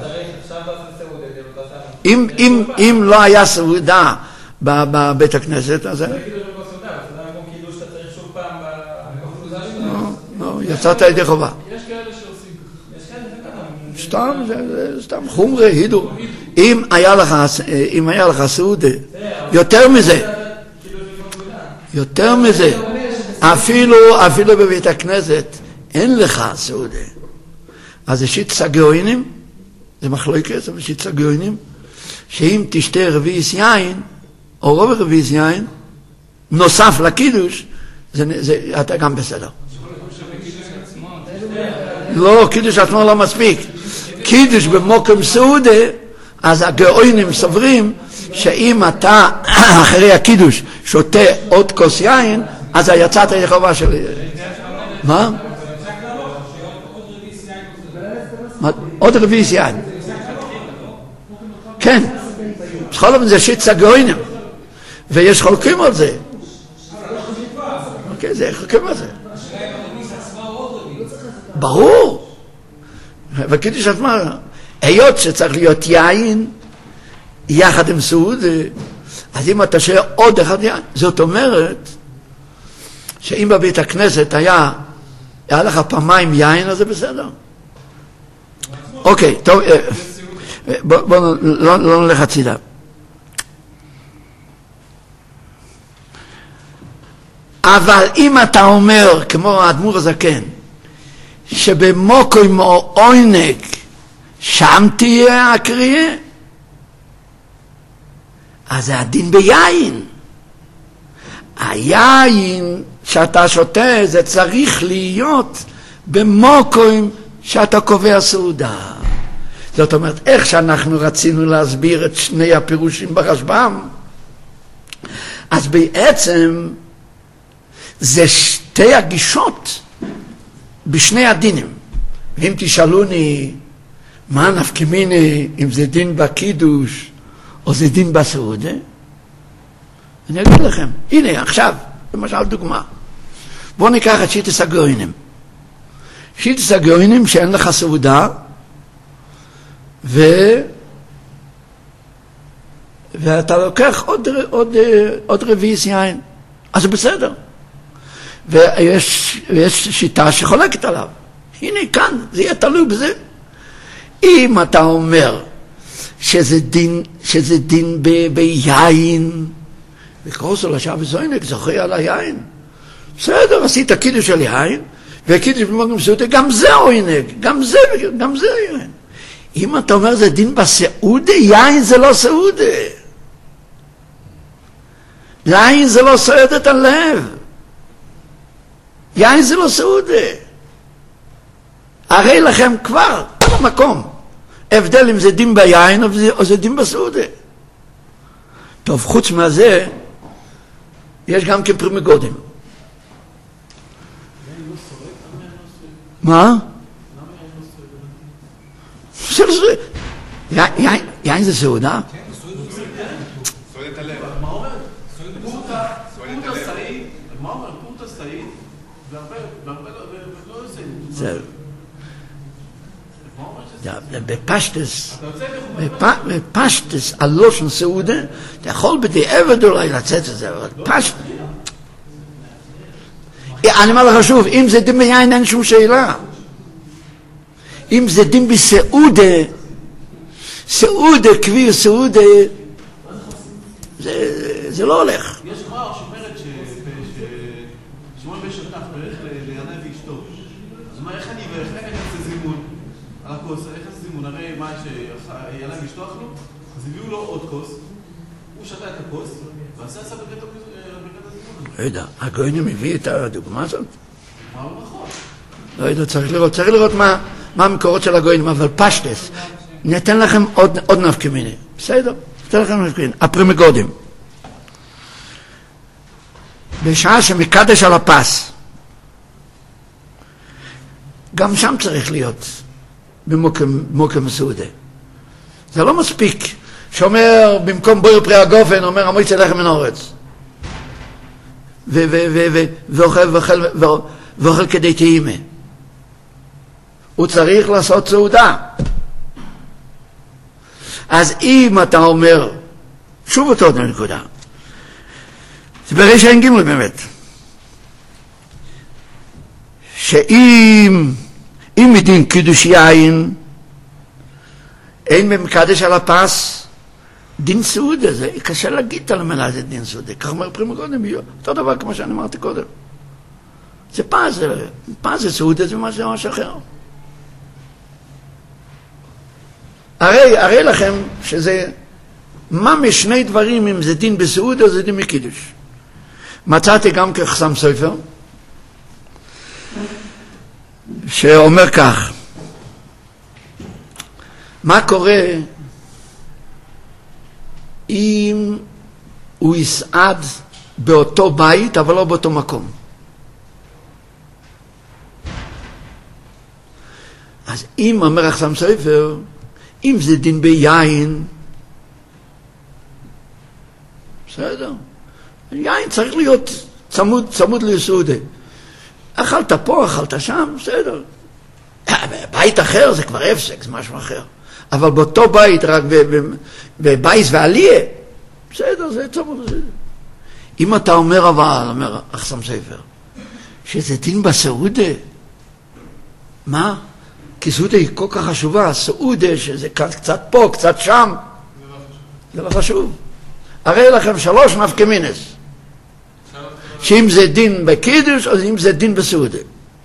[SPEAKER 2] אם, אם, אם לא היה סעודה בבית הכנסת, אז... לא, יצאת ידי חובה.
[SPEAKER 5] יש כאלה שעושים ככה.
[SPEAKER 2] סתם, זה סתם חומרי, הידו. אם היה לך, אם היה לך סעודה, יותר מזה, יותר מזה, אפילו, אפילו בבית הכנסת, אין לך סעודה. אז יש את סגאוינים, זה מחלוקת, אבל שיטה גאונים, שאם תשתה רביעיס יין, או רוב רביעיס יין, נוסף לקידוש, זה, זה, אתה גם בסדר. לא, קידוש עצמו לא מספיק. קידוש במוקם סעודה, אז הגאונים סוברים שאם אתה אחרי הקידוש שותה עוד כוס יין, אז יצאת יחובה של... מה? עוד רביעיס יין. כן. בכל אופן זה שיטת הגאונים. ויש חולקים על זה. אוקיי, זה חולקים על זה. ברור. וקידוש עצמה, היות שצריך להיות יין יחד עם סעודה, אז אם אתה שואל עוד אחד יין, זאת אומרת שאם בבית הכנסת היה היה לך פעמיים יין, אז זה בסדר. אוקיי, טוב, בואו לא נלך הצידה. אבל אם אתה אומר, כמו האדמו"ר הזקן, שבמוקום או עונג שם תהיה הקריאה, אז זה הדין ביין. היין שאתה שותה זה צריך להיות במוקום שאתה קובע סעודה. זאת אומרת, איך שאנחנו רצינו להסביר את שני הפירושים ברשב"ם, אז בעצם זה שתי הגישות בשני הדינים. ואם תשאלוני מה נפקא מינה, אם זה דין בקידוש או זה דין בסעודה, אני אגיד לכם, הנה עכשיו, למשל דוגמה, בואו ניקח את שיטת הגאונים. שיטת הגאונים שאין לך סעודה, ו... ואתה לוקח עוד, עוד, עוד רביעיס יין, אז זה בסדר. ויש, ויש שיטה שחולקת עליו. הנה כאן, זה יהיה תלוי בזה. אם אתה אומר שזה דין, שזה דין ב, ביין, וקרוסו לשעה וזוינק, זוכה על היין. בסדר, עשית קידוש על יין, וקידוש במקום סעודה, גם זה עונג, גם זה, גם זה יין. אם אתה אומר זה דין בסעודה, יין זה לא סעודה. יין זה לא סעודת הלב. יין זה לא סעודה. הרי לכם כבר, במקום, הבדל אם זה דין ביין או זה, או זה דין בסעודה. טוב, חוץ מהזה, יש גם כפרי מגודים. מה? יין זה סעודה?
[SPEAKER 4] סעודת הלב.
[SPEAKER 3] מה אומר? פורטה סעיד, מה אומר? פורטה סעיד, והרבה, והרבה לא עושים.
[SPEAKER 2] זה בפשטס, בפשטס, הלושן סעודה, אתה יכול בדיעבד אולי לצאת את זה, אבל פשטס. אני אומר לך שוב, אם זה דין ביין אין שום שאלה. אם זה דין בסעודה, סעודה, כביר סעודה, זה לא הולך.
[SPEAKER 3] יש גמרא שאומרת ששמואל בן שטח בערך ליענה ואשתו. אז מה, איך אני ואיך אני אעשה זימון על הכוס? איך אעשה זימון? הרי מה שיענה ואשתו אכלו? אז הביאו לו עוד כוס, הוא שתה את הכוס, ועשה עשה בבית הזימון.
[SPEAKER 2] לא יודע, הגאונים מביא את הדוגמה הזאת?
[SPEAKER 3] מה הוא נכון?
[SPEAKER 2] לא יודע, צריך לראות, צריך לראות מה, מה המקורות של הגויים, אבל פשטס. ניתן לכם עוד, עוד נפקא מינה. בסדר, ניתן לכם נפקא מינה. הפרי מגודים. בשעה שמקדש על הפס, גם שם צריך להיות במוקם סעודה. זה לא מספיק שאומר במקום בויר פרי הגופן, אומר המויצא לחם מן הארץ. ואוכל כדי טעימה. הוא צריך לעשות סעודה. אז אם אתה אומר, שוב אותו נקודה, זה בריש אין גימל באמת, שאם אם מדין קידוש יין אין במקדש על הפס דין סעודה, זה קשה להגיד על המילה זה דין סעודה, כך אומר פרי מגודים, אותו דבר כמו שאני אמרתי קודם. זה פס, זה פס, זה סעודה, זה משהו אחר. הרי, הרי לכם שזה מה משני דברים, אם זה דין בסעודה או זה דין בקידוש. מצאתי גם כחסם סופר שאומר כך, מה קורה אם הוא יסעד באותו בית אבל לא באותו מקום? אז אם אומר החסם סופר, אם זה דין ביין, בסדר, יין צריך להיות צמוד, צמוד לסעודה. אכלת פה, אכלת שם, בסדר. בבית אחר זה כבר הפסק, זה משהו אחר. אבל באותו בית, רק בבייס ועליה, בסדר, זה צמוד לסעודה. אם אתה אומר אבל, אומר החסם סופר, שזה דין בסעודה, מה? כי סעודה היא כל כך חשובה, סעודה שזה קצת פה, קצת שם, זה לא חשוב. הרי לכם שלוש נפקא מינס, שאם זה דין בקידוש או אם זה דין בסעודה.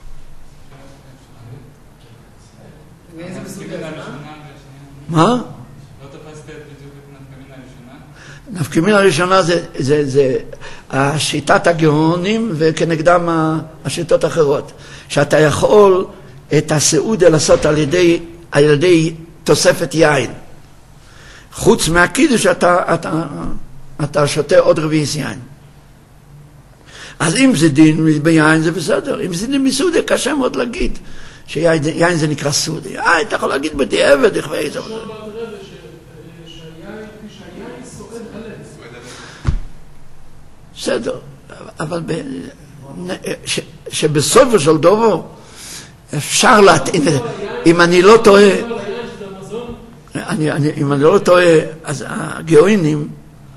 [SPEAKER 2] מה?
[SPEAKER 5] לא תפסת בדיוק את נפקא מינה הראשונה?
[SPEAKER 2] נפקא מינה הראשונה זה, זה, זה השיטת הגאונים וכנגדם השיטות האחרות, שאתה יכול את הסעודה לעשות על ידי, על ידי תוספת יין. חוץ מהקידוש אתה, אתה, אתה שותה עוד רביעיס יין. אז אם זה דין ביין זה בסדר, אם זה דין בסעודה קשה מאוד להגיד שיין זה נקרא סעודה. אה, אתה יכול להגיד בדיעבד, איך ואיזה. בסדר, אבל שבסופו של דבר אפשר להתאים, אם אני לא טועה, אני, אני, אם אני לא טועה, אז הגאונים,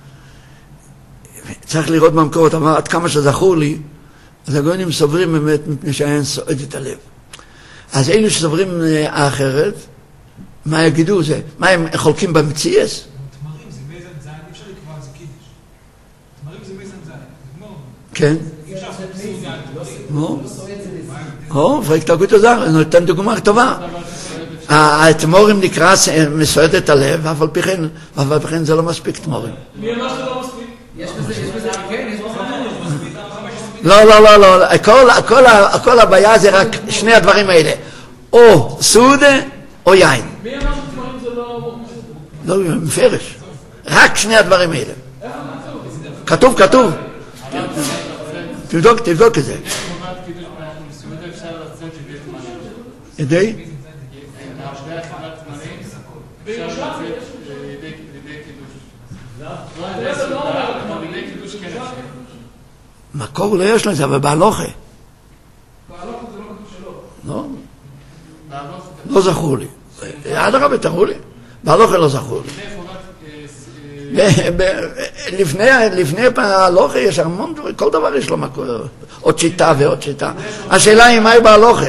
[SPEAKER 2] צריך לראות במקורות, אבל עד כמה שזכור לי, אז הגאונים סוברים באמת מפני שהיין סועד את הלב. אז אלו שסוברים האחרת, מה יגידו זה? מה הם חולקים במציאס?
[SPEAKER 7] תמרים זה מזן זין, אי אפשר לקבוע זה קידוש. תמרים זה מזן זין, זה גמור.
[SPEAKER 2] כן.
[SPEAKER 7] אי אפשר לעשות סעודה על תמרים.
[SPEAKER 2] מו? או, פרקטגות עוזר, נותן דוגמה טובה. התמורים נקרא מסועד את הלב, אבל פכן, אבל פכן זה לא מספיק תמורים.
[SPEAKER 7] מי אמר שזה לא מספיק?
[SPEAKER 6] יש בזה, יש בזה, כן, יש בזה.
[SPEAKER 2] לא, לא, לא, לא, כל, כל, כל הבעיה זה רק שני הדברים האלה, או סעודה או יין.
[SPEAKER 7] מי אמר שתמרים זה לא...
[SPEAKER 2] לא, מפרש. רק שני הדברים האלה. כתוב, כתוב. תבדוק, תבדוק את זה. ידי? מקור לא יש לזה, אבל בהלוכה.
[SPEAKER 7] בהלוכה זה לא כתוב שלא.
[SPEAKER 2] לא. לא זכור לי. עד הרבה תראו לי. בהלוכה לא זכור לי. לפני ההלוכה יש המון דברים, כל דבר יש לו מקור. עוד שיטה ועוד שיטה. השאלה היא מה היא בהלוכה.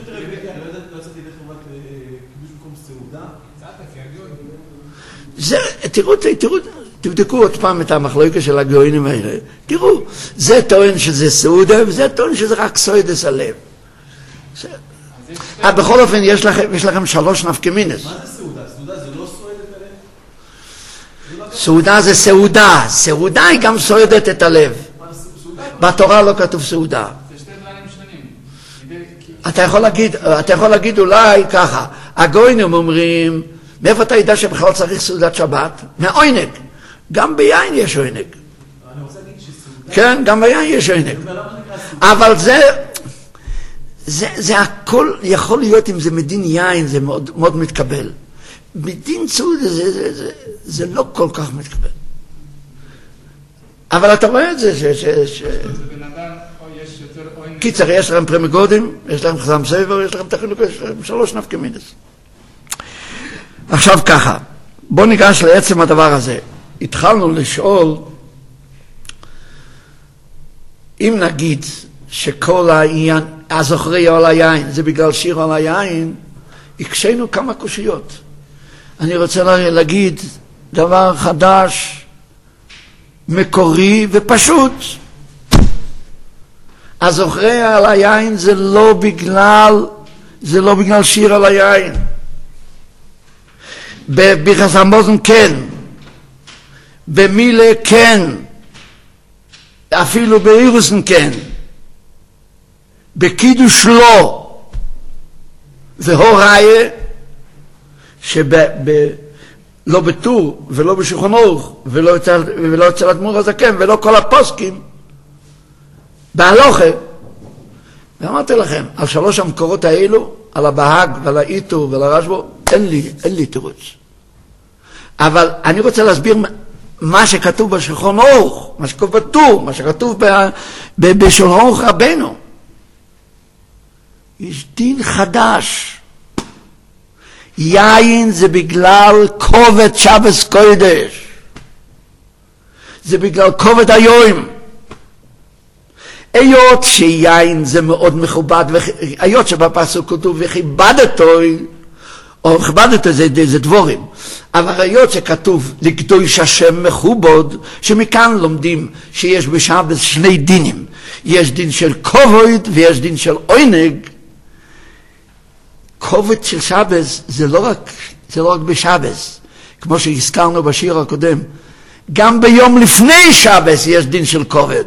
[SPEAKER 2] זה, תראו, תראו, תבדקו עוד פעם את המחלוקת של הגאונים האלה. תראו, זה טוען שזה סעודה, וזה טוען שזה רק סועדס הלב. אה, בכל אופן, יש לכם, יש לכם שלוש נפקא מינס.
[SPEAKER 3] מה זה סעודה? סעודה זה לא סועד את הלב?
[SPEAKER 2] סעודה זה סעודה. סעודה היא גם סועדת את הלב. בתורה לא כתוב סעודה.
[SPEAKER 5] זה שתי דברים שונים.
[SPEAKER 2] אתה יכול להגיד, אתה יכול להגיד אולי ככה, הגאונים אומרים, מאיפה אתה ידע שבכלל צריך סעודת שבת? מהעונג. גם ביין יש עונג.
[SPEAKER 3] אני רוצה להגיד שסעודה...
[SPEAKER 2] כן, גם ביין יש עונג. אבל זה, זה, זה הכל יכול להיות, אם זה מדין יין, זה מאוד, מאוד מתקבל. מדין סעודה זה, זה, זה, זה לא כל כך מתקבל. אבל אתה רואה את זה, ש... ש, ש...
[SPEAKER 5] זה בן אדם, או יש יותר עונג...
[SPEAKER 2] קיצר, יש לכם פרמגודים, יש לכם חסם ספר, יש לכם תחילוק, יש לכם שלוש נפקא מינס. עכשיו ככה, בוא ניגש לעצם הדבר הזה. התחלנו לשאול, אם נגיד שכל העניין, הזוכרי על היין, זה בגלל שיר על היין, הקשינו כמה קושיות. אני רוצה להגיד דבר חדש, מקורי ופשוט. הזוכרי על היין זה לא בגלל, זה לא בגלל שיר על היין. בביחס המוזן כן, במילה כן, אפילו באירוסן כן, בקידוש לא, והוראיה שלא בטור ולא בשולחן אורך ולא אצל, ולא אצל אדמו"ר הזקן ולא כל הפוסקים בהלוכה. ואמרתי לכם, על שלוש המקורות האלו, על הבהג ועל האיתור ועל הרשב"א, אין לי, אין לי תירוץ. אבל אני רוצה להסביר מה שכתוב בשולחן אורך, מה שכתוב בטור, מה שכתוב בשולחן אורך רבנו. יש דין חדש. יין זה בגלל כובד שבס קודש. זה בגלל כובד היום. היות שיין זה מאוד מכובד, היות שבפסוק כתוב וכיבדתו, או כיבדתו זה, זה דבורים, אבל היות שכתוב לקדוש השם מכובד, שמכאן לומדים שיש בשבת שני דינים, יש דין של כובד ויש דין של עונג. כובד של שבת זה לא רק, זה לא רק בשבת, כמו שהזכרנו בשיר הקודם, גם ביום לפני שבת יש דין של כובד.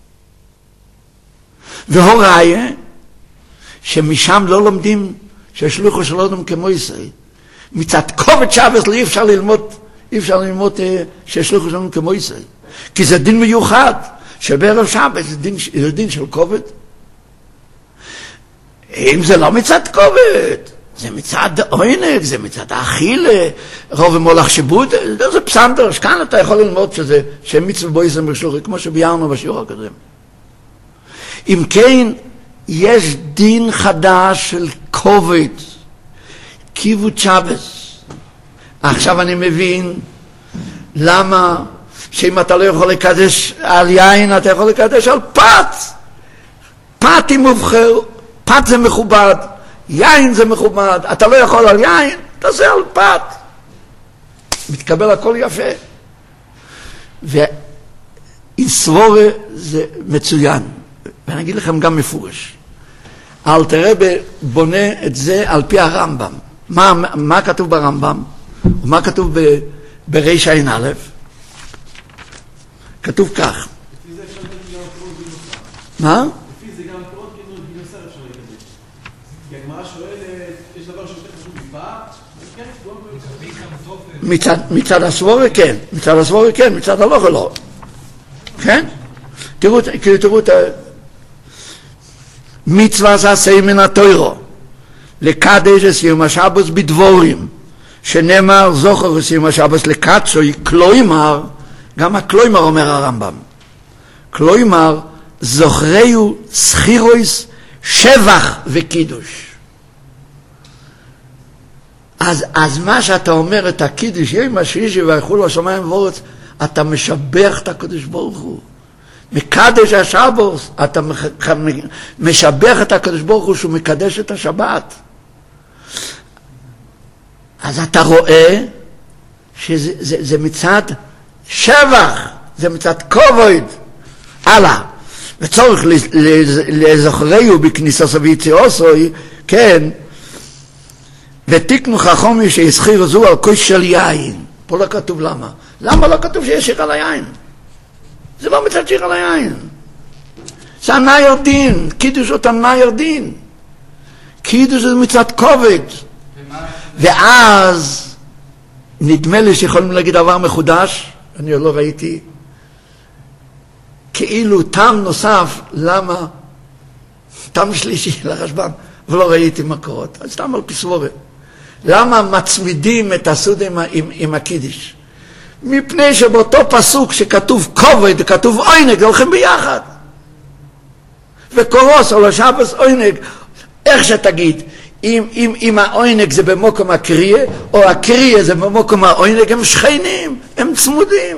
[SPEAKER 2] והוראיה שמשם לא לומדים ששלוחו של אדם כמו ישראל. מצד כובד שבת אי אפשר ללמוד, אי אפשר ללמוד ששלוחו של אדם כמו ישראל. כי זה דין מיוחד, שבערב שבת זה דין, זה דין של כובד. אם זה לא מצד כובד, זה מצד עונג, זה מצד האכילה, רוב ומולך שיבוד, זה פסנדר, שכאן אתה יכול ללמוד שזה, שמצווה בו יסם בשלוחי, כמו שביארנו בשיעור הקודם. אם כן, יש דין חדש של כובד, כיבוד שבת. עכשיו אני מבין למה שאם אתה לא יכול לקדש על יין, אתה יכול לקדש על פת. פת היא מובחר, פת זה מכובד, יין זה מכובד, אתה לא יכול על יין, תעשה על פת. מתקבל הכל יפה. ואיסבורה זה מצוין. ואני אגיד לכם גם מפורש. אלתר רבי בונה את זה על פי הרמב"ם. מה, מה כתוב ברמב"ם? ומה כתוב ב, בריש עין א'? כתוב כך.
[SPEAKER 3] לפי זה אפשר להגיד גם פירות גינוסר.
[SPEAKER 2] מה?
[SPEAKER 3] לפי זה גם פירות גינוסר אפשר להגיד. כי הגמרא שואלת, יש דבר שיותר חשוב מפת? כן,
[SPEAKER 2] מצד, מצד הסבורה כן, מצד הסבורה כן, מצד הלוכה לא. כן? תראו, תראו את ה... מצווה זה מן התוירו, לקדש את יום השבת בדבורים, שנאמר זוכר את יום השבת לקדשוי, כלומר, גם הכלומר אומר הרמב"ם, כלומר, זוכריו סחירויס שבח וקידוש. אז, אז מה שאתה אומר את הקידוש, יום השלישי ויחולו השמיים וארץ, אתה משבח את הקדוש ברוך הוא. מקדש השבת, אתה משבח את הקדוש ברוך הוא שהוא מקדש את השבת. אז אתה רואה שזה זה, זה מצד שבח, זה מצד כבוד. הלאה. וצורך לזכרהו בכניסתו ויציאתו, כן, ותיקנו חכמים שהזכירו זו על כוס של יין. פה לא כתוב למה. למה לא כתוב שיש שיר על היין? זה לא מצד שיר על היין. זה הנאיר דין. קידוש אותה נאיר דין. קידוש זה מצד כובד. ואז נדמה לי שיכולים להגיד דבר מחודש, אני לא ראיתי, כאילו טעם נוסף, למה? טעם שלישי לרשב"ם, ולא ראיתי מקורות. אז סתם על פסבורה. למה מצמידים את הסוד עם, עם, עם הקידיש? מפני שבאותו פסוק שכתוב כובד וכתוב עונג, הולכים ביחד. וקורוס או לשבס עונג, איך שתגיד, אם, אם, אם העונג זה במוקם הקריאה, או הקריאה זה במוקם העונג, הם שכנים, הם צמודים.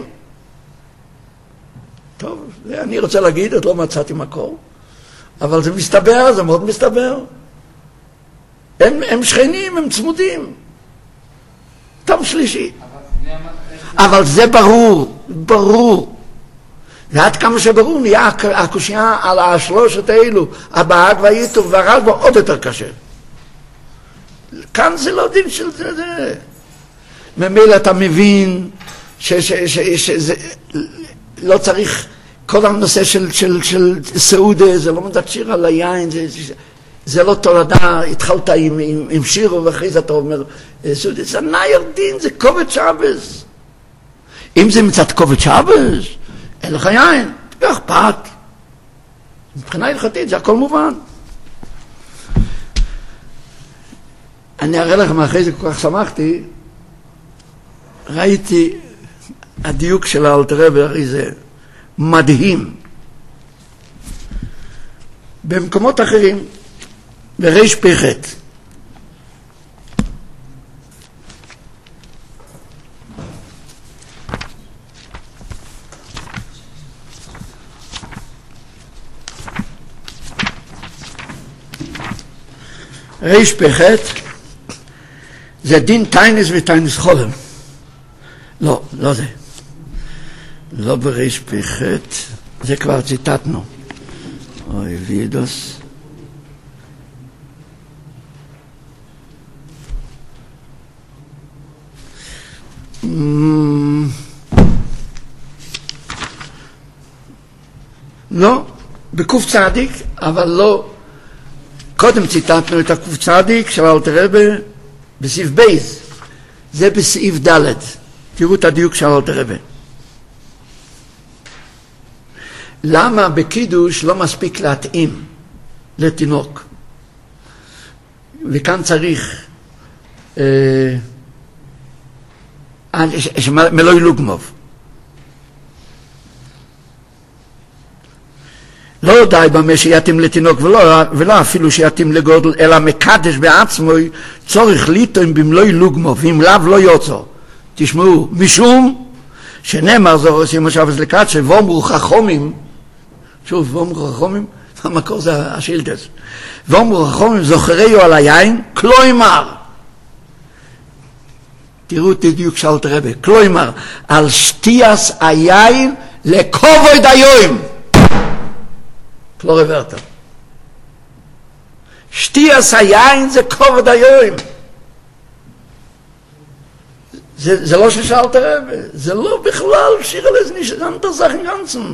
[SPEAKER 2] טוב, אני רוצה להגיד, עוד לא מצאתי מקור, אבל זה מסתבר, זה מאוד מסתבר. הם, הם שכנים, הם צמודים. טוב שלישי. אבל זה ברור, ברור. ועד כמה שברור נהיה הקושייה על השלושת האלו, הבהג והיתור והרשב"א עוד יותר קשה. כאן זה לא דין של זה. ממילא אתה מבין שזה לא צריך, כל הנושא של, של, של סעודה, זה לא מדעת שיר על היין, זה, זה, זה לא תולדה, התחלת עם, עם, עם שיר ואחרי זה אתה אומר סעודה, זה נאיר דין, זה כובד שבס. אם זה מצד כובד שבס, אין לך יין, לא אכפת. מבחינה הלכתית זה הכל מובן. אני אראה לכם אחרי זה כל כך שמחתי, ראיתי הדיוק של האלטר רבי, הרי זה מדהים. במקומות אחרים, בריש פחת, ריש פחת זה דין טיינס וטיינס חולם. לא, לא זה. לא בריש פחת, זה כבר ציטטנו. אוי וידוס. לא, בקוף צדיק, אבל לא. קודם ציטטנו את הקוף צדיק של אלתר רבי בסעיף בייז. זה בסעיף ד'. תראו את הדיוק של אלתר רבי. למה בקידוש לא מספיק להתאים לתינוק? וכאן צריך אה, מלוי לוגמוב. לא די במה שיתאים לתינוק ולא, ולא אפילו שיתאים לגודל, אלא מקדש בעצמו צורך ליטום במלוי לוגמוב, אם לאו לא יוצא. תשמעו, משום שנאמר זו עושים עכשיו אז לקדש, ואומרו חכומים, שוב, ואומרו חכומים, המקור זה השילדס, ואומרו חכומים זוכריו על היין, כלומר, תראו את הדיוק של אלתר רבי, כלומר, על שתיית היין לכובד היום. לא רברטה. שתיית היין זה כובד היום. זה, זה לא ששאלת רבי, זה לא בכלל שיר על איזה נשארת זכן גנצן.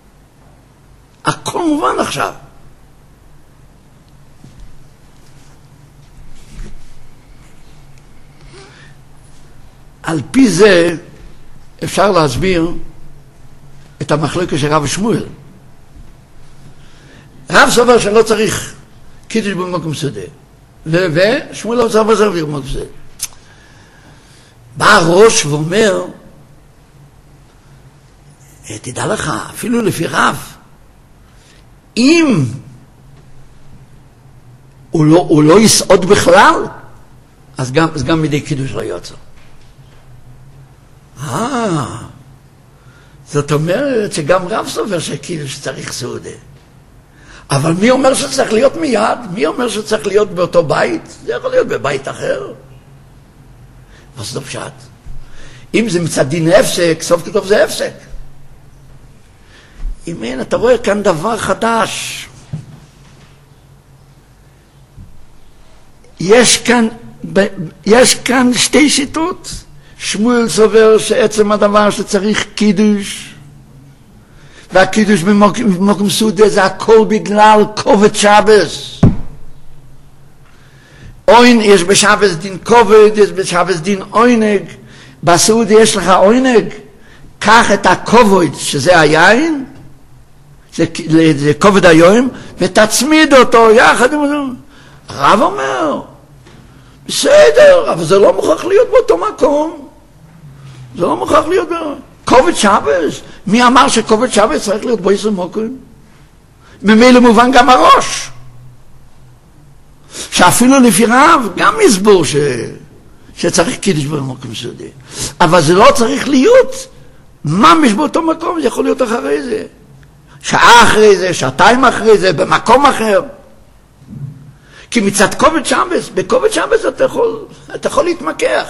[SPEAKER 2] הכל מובן עכשיו. על פי זה אפשר להסביר את המחלוקת של רב שמואל. רב סובר שלא צריך קידוש במקום שדה, ושמואל לא סובר שזה במקום שדה. בא הראש ואומר, תדע לך, אפילו לפי רב, אם הוא לא, הוא לא יסעוד בכלל, אז גם, אז גם מדי קידוש לא יוצא. אה, זאת אומרת שגם רב סובר שקידוש צריך סעודה. אבל מי אומר שצריך להיות מיד? מי אומר שצריך להיות באותו בית? זה יכול להיות בבית אחר. אז זה פשט. אם זה מצד דין הפסק, סוף כתוב זה הפסק. אם אין, אתה רואה כאן דבר חדש. יש כאן, יש כאן שתי שיטות. שמואל סובר שעצם הדבר שצריך קידוש, והקידוש במקום סעודה זה הכל בגלל כובד שבס. אוין, יש בשבס דין כובד, יש בשבס דין אוינג. בסעודה יש לך אוינג. קח את הכובד, שזה היין, זה, זה כובד היום, ותצמיד אותו יחד עם זה. הרב אומר, בסדר, אבל זה לא מוכרח להיות באותו מקום. זה לא מוכרח להיות באותו... כובד שבס. מי אמר שכובד שבס צריך להיות בעשר מוקרים? ממילא מובן גם הראש. שאפילו לפי רב גם יסבור ש... שצריך קידוש במקום סעודה. אבל זה לא צריך להיות ממש באותו מקום, זה יכול להיות אחרי זה. שעה אחרי זה, שעתיים אחרי זה, במקום אחר. כי מצד כובד שבס, בכובד שבס אתה יכול, אתה יכול להתמקח.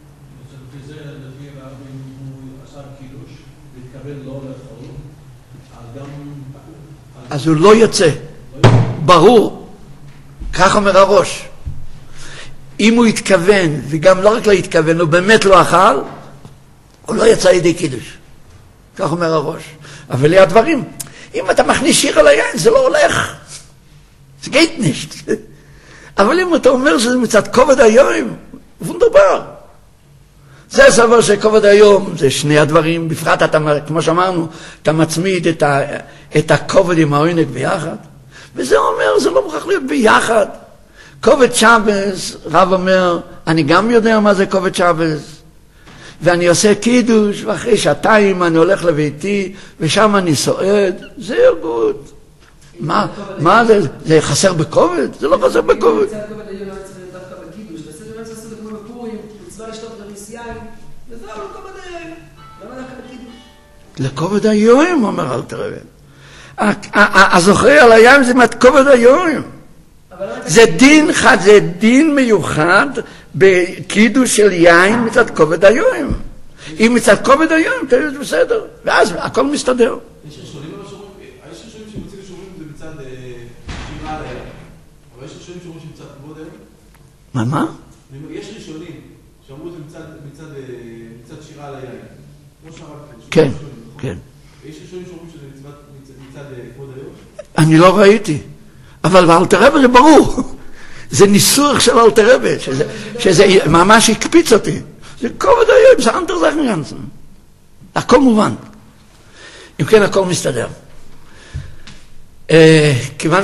[SPEAKER 2] אז הוא לא יוצא, ברור, כך אומר הראש. אם הוא התכוון, וגם לא רק לא התכוון, הוא באמת לא אכל, הוא לא יצא ידי קידוש. כך אומר הראש. אבל אלה הדברים. אם אתה מכניס שיר על היין, זה לא הולך. זה גייט נישט. אבל אם אתה אומר שזה מצד כובד היום, וונדרבר. זה סבר שכובד היום, זה שני הדברים, בפרט אתה, כמו שאמרנו, אתה מצמיד את, ה, את הכובד עם העונג ביחד. וזה אומר, זה לא מוכרח להיות ביחד. כובד שבס, רב אומר, אני גם יודע מה זה כובד שבס. ואני עושה קידוש, ואחרי שעתיים אני הולך לביתי, ושם אני סועד, זה ירגות. מה, מה זה? זה חסר בכובד? זה לא חסר בכובד.
[SPEAKER 6] מצד כובד היום לא צריך להיות דווקא בקידוש, בסדר לא צריך כמו בפורים, מצווה לשתות לריס יין, וזה לא כובד היום. למה דווקא בקידוש?
[SPEAKER 2] לכובד היום, אומר אל תראה. הזוכרי על הים זה כובד היום. זה דין, זה דין מיוחד בקידוש של יין מצד כובד היום. אם מצד כובד היום, תראו זה בסדר. ואז הכל מסתדר.
[SPEAKER 3] יש ראשונים שמוצאים שאומרים זה מצד שירה על הים. אבל יש ראשונים שאומרים שמצד כבוד היום?
[SPEAKER 2] מה, מה?
[SPEAKER 3] יש ראשונים שאומרו זה מצד שירה על הים. כמו שהרב...
[SPEAKER 2] כן, כן.
[SPEAKER 3] יש ראשונים שאומרים שזה מצד כבוד היום?
[SPEAKER 2] אני לא ראיתי. אבל באלתר רבי זה ברור. זה ניסוח של אלתר רבי, שזה, שזה ממש הקפיץ אותי. זה כובד היום, זה אנטר זכן גנצן. הכל מובן. אם כן, הכל מסתדר. כיוון